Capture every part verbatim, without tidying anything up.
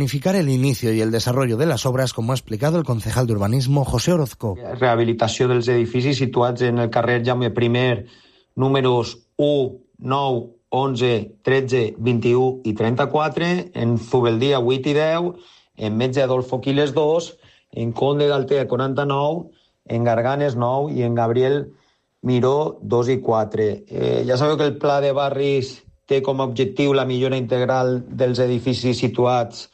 planificar el inicio y el desarrollo de las obras, como ha explicado el concejal de urbanismo José Orozco. Rehabilitació dels edificis situats en el carrer Jaume I, números u, nou, onze, tretze, vint-i-u i trenta-quatre, en Zubeldía vuit i deu, en Metge Adolfo Quiles dos, en Conde d'Altea quaranta-nou, en Garganes nou i en Gabriel Miró dos i quatre. Eh, ja sabeu que el Pla de Barris té com a objectiu la millora integral dels edificis situats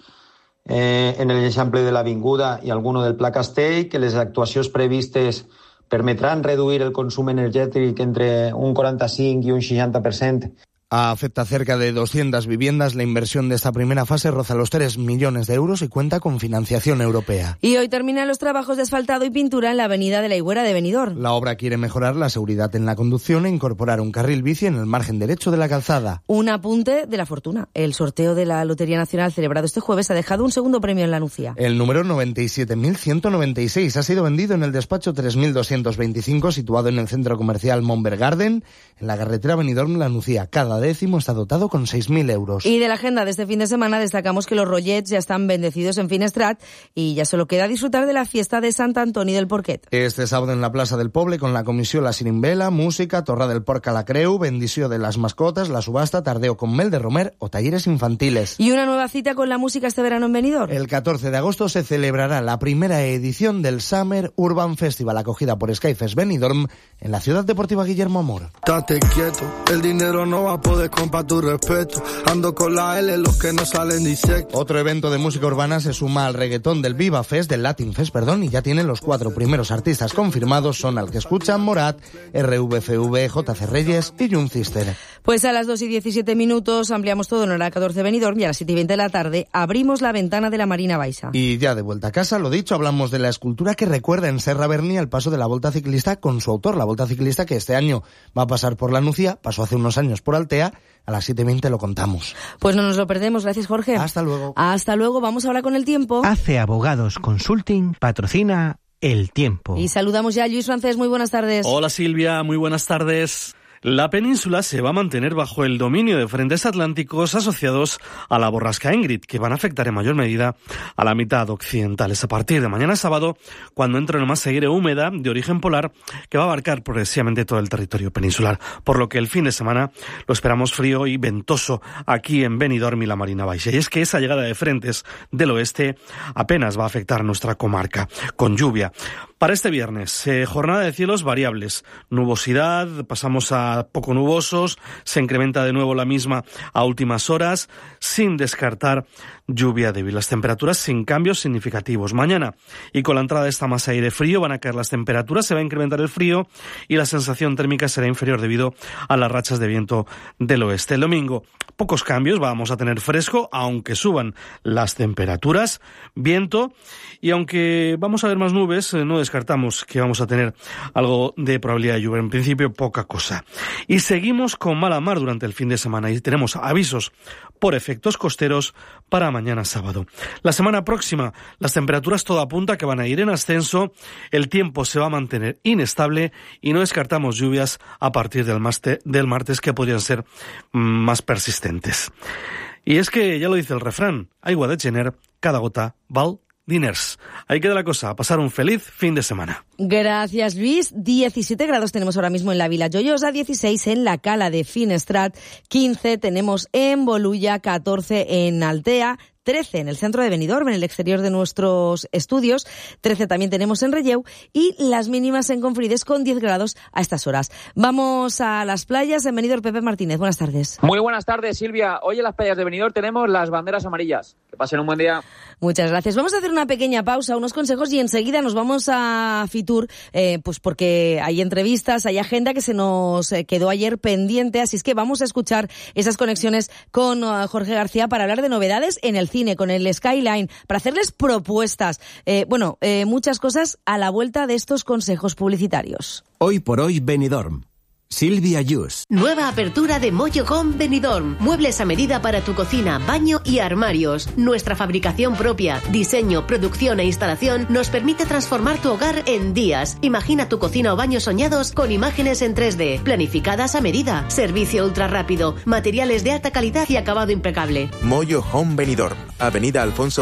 eh, en l'eixample de l'Avinguda i alguno del Pla Castell, que les actuacions previstes permetran reduir el consum energètic entre un quaranta-cinc i un seixanta per cent. Afecta cerca de doscientas viviendas. La inversión de esta primera fase roza los tres millones de euros y cuenta con financiación europea. Y hoy terminan los trabajos de asfaltado y pintura en la avenida de la Higuera de Benidorm. La obra quiere mejorar la seguridad en la conducción e incorporar un carril bici en el margen derecho de la calzada. Un apunte de la fortuna. El sorteo de la Lotería Nacional celebrado este jueves ha dejado un segundo premio en la Nucía. El número noventa y siete mil ciento noventa y seis ha sido vendido en el despacho tres mil doscientos veinticinco, situado en el centro comercial Montberg Garden, en la carretera Benidorm-La Nucía. Cada décimo está dotado con seis mil euros. Y de la agenda de este fin de semana destacamos que los rollets ya están bendecidos en Finestrat y ya solo queda disfrutar de la fiesta de Sant Antoni del Porquet. Este sábado en la Plaza del Poble, con la comissió La Sirimbela, música, torra del porc a la creu, bendició de las mascotas, la subasta, tardeo con mel de romer o talleres infantiles. Y una nueva cita con la música este verano en Benidorm. El catorce de agosto se celebrará la primera edición del Summer Urban Festival, acogida por Skyfest Benidorm en la ciudad deportiva Guillermo Amor. Estate quieto, el dinero no va a poder comprar tu respeto, ando con la L, los que no salen de insectos. Otro evento de música urbana se suma al reggaetón del Viva Fest, del Latin Fest, perdón, y ya tienen los cuatro primeros artistas confirmados, son Al que escuchan, Morat, R V F V, J C Reyes y Young Sister. Pues a las dos y diecisiete minutos ampliamos todo en hora catorce Benidorm y a las siete y veinte de la tarde abrimos la ventana de la Marina Baixa. Y ya de vuelta a casa, lo dicho, hablamos de la escultura que recuerda en Serra Berni el paso de la Volta Ciclista con su autor, la Volta Ciclista que este año va a pasar por la Nucía, pasó hace unos años por Altea. A las siete y veinte lo contamos. Pues no nos lo perdemos. Gracias, Jorge. Hasta luego. Hasta luego. Vamos ahora con el tiempo. A C E Abogados Consulting patrocina el tiempo. Y saludamos ya a Luis Francés. Muy buenas tardes. Hola, Silvia. Muy buenas tardes. La península se va a mantener bajo el dominio de frentes atlánticos asociados a la borrasca Ingrid, que van a afectar en mayor medida a la mitad occidental. Es a partir de mañana sábado cuando entra una masa aire húmeda de origen polar que va a abarcar progresivamente todo el territorio peninsular, por lo que el fin de semana lo esperamos frío y ventoso aquí en Benidorm y la Marina Baixa. Y es que esa llegada de frentes del oeste apenas va a afectar nuestra comarca, con lluvia. Para este viernes, eh, jornada de cielos variables, nubosidad, pasamos a poco nubosos, se incrementa de nuevo la misma a últimas horas, sin descartar lluvia débil. Las temperaturas sin cambios significativos. Mañana, y con la entrada de esta masa de aire frío, van a caer las temperaturas, se va a incrementar el frío y la sensación térmica será inferior debido a las rachas de viento del oeste. El domingo, pocos cambios, vamos a tener fresco, aunque suban las temperaturas, viento, y aunque vamos a ver más nubes, no descartamos que vamos a tener algo de probabilidad de lluvia. En principio, poca cosa. Y seguimos con mala mar durante el fin de semana y tenemos avisos por efectos costeros para mañana sábado. La semana próxima, las temperaturas todo apunta que van a ir en ascenso, el tiempo se va a mantener inestable y no descartamos lluvias a partir del, maste, del martes que podrían ser más persistentes. Y es que, ya lo dice el refrán, aigua de gener, cada gota val diners. Ahí queda la cosa. A pasar un feliz fin de semana. Gracias, Luis. diecisiete grados tenemos ahora mismo en la Vila Joyosa, dieciséis en la Cala de Finestrat, quince tenemos en Bolulla, catorce en Altea, trece en el centro de Benidorm, en el exterior de nuestros estudios, trece también tenemos en Relleu y las mínimas en Confrides con diez grados a estas horas. Vamos a las playas en Benidorm. Pepe Martínez, buenas tardes. Muy buenas tardes, Silvia. Hoy en las playas de Benidorm tenemos las banderas amarillas. Que pasen un buen día. Muchas gracias. Vamos a hacer una pequeña pausa, unos consejos y enseguida nos vamos a Fitur, eh, pues porque hay entrevistas, hay agenda que se nos quedó ayer pendiente, así es que vamos a escuchar esas conexiones con uh, Jorge García para hablar de novedades en el cine, con el Skyline, para hacerles propuestas. Eh, bueno, eh, muchas cosas a la vuelta de estos consejos publicitarios. Hoy por hoy Benidorm. Silvia Yus. Nueva apertura de Moyo Home Benidorm. Muebles a medida para tu cocina, baño y armarios. Nuestra fabricación propia, diseño, producción e instalación nos permite transformar tu hogar en días. Imagina tu cocina o baño soñados con imágenes en tres D, planificadas a medida. Servicio ultra rápido, materiales de alta calidad y acabado impecable. Moyo Home Benidorm. Avenida Alfonso